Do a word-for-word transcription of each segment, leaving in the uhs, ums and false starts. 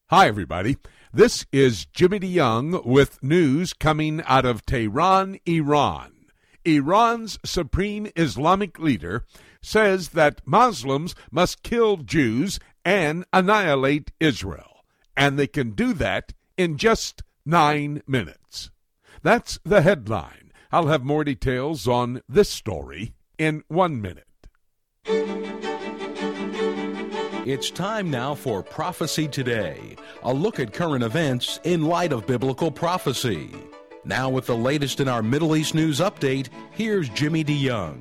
Hi, everybody. This is Jimmy DeYoung with news coming out of Tehran, Iran. Iran's supreme Islamic leader says that Muslims must kill Jews and annihilate Israel, and they can do that in just nine minutes. That's the headline. I'll have more details on this story in one minute. It's time now for Prophecy Today, a look at current events in light of biblical prophecy. Now with the latest in our Middle East news update, here's Jimmy DeYoung.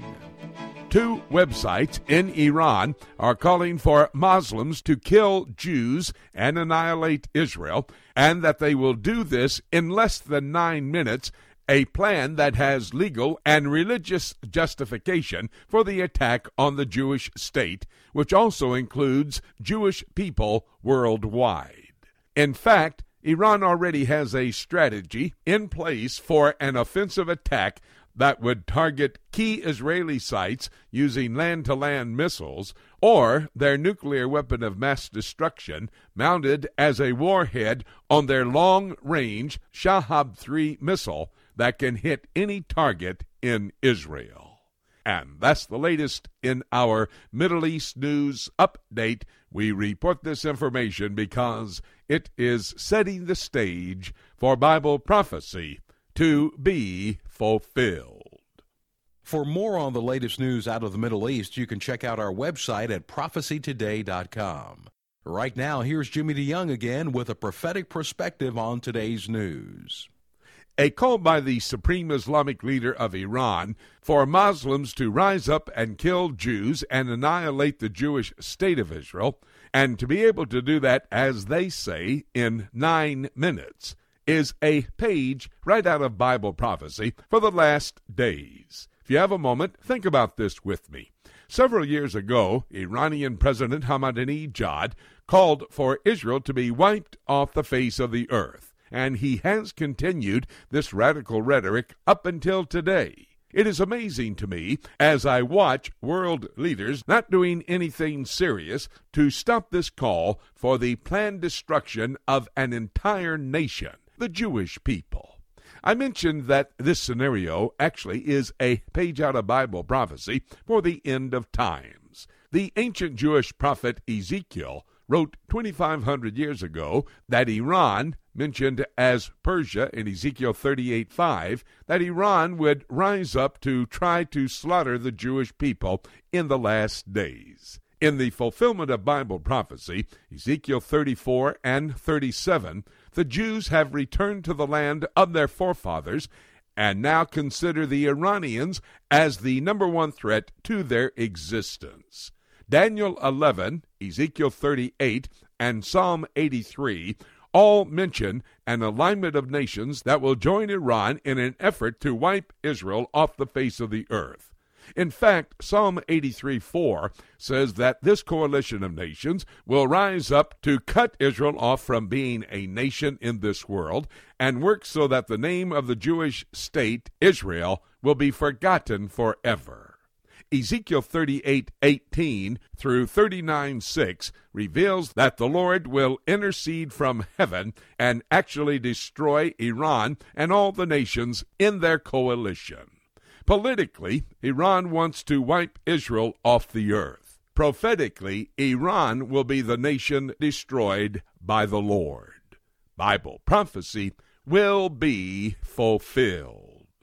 Two websites in Iran are calling for Muslims to kill Jews and annihilate Israel, and that they will do this in less than nine minutes, a plan that has legal and religious justification for the attack on the Jewish state, which also includes Jewish people worldwide. In fact, Iran already has a strategy in place for an offensive attack that would target key Israeli sites using land-to-land missiles or their nuclear weapon of mass destruction mounted as a warhead on their long-range Shahab three missile that can hit any target in Israel. And that's the latest in our Middle East news update. We report this information because it is setting the stage for Bible prophecy to be fulfilled. For more on the latest news out of the Middle East, you can check out our website at prophecy today dot com. Right now, here's Jimmy DeYoung again with a prophetic perspective on today's news. A call by the supreme Islamic leader of Iran for Muslims to rise up and kill Jews and annihilate the Jewish state of Israel, and to be able to do that, as they say, in nine minutes, is a page right out of Bible prophecy for the last days. If you have a moment, think about this with me. Several years ago, Iranian President Ahmadinejad called for Israel to be wiped off the face of the earth, and he has continued this radical rhetoric up until today. It is amazing to me as I watch world leaders not doing anything serious to stop this call for the planned destruction of an entire nation, the Jewish people. I mentioned that this scenario actually is a page out of Bible prophecy for the end of times. The ancient Jewish prophet Ezekiel wrote twenty-five hundred years ago that Iran, mentioned as Persia in Ezekiel thirty-eight five, that Iran would rise up to try to slaughter the Jewish people in the last days. In the fulfillment of Bible prophecy, Ezekiel thirty-four and thirty-seven, the Jews have returned to the land of their forefathers and now consider the Iranians as the number one threat to their existence. Daniel eleven, Ezekiel thirty-eight, and Psalm eighty-three all mention an alignment of nations that will join Iran in an effort to wipe Israel off the face of the earth. In fact, Psalm eighty-three four says that this coalition of nations will rise up to cut Israel off from being a nation in this world and work so that the name of the Jewish state, Israel, will be forgotten forever. Ezekiel thirty-eight eighteen through thirty-nine six reveals that the Lord will intercede from heaven and actually destroy Iran and all the nations in their coalition. Politically, Iran wants to wipe Israel off the earth. Prophetically, Iran will be the nation destroyed by the Lord. Bible prophecy will be fulfilled.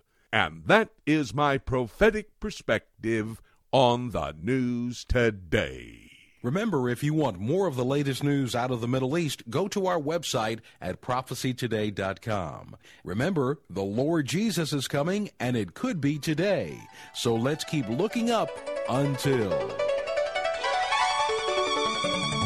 And that is my prophetic perspective on the news today. Remember, if you want more of the latest news out of the Middle East, go to our website at prophecy today dot com. Remember, the Lord Jesus is coming, and it could be today. So let's keep looking up until...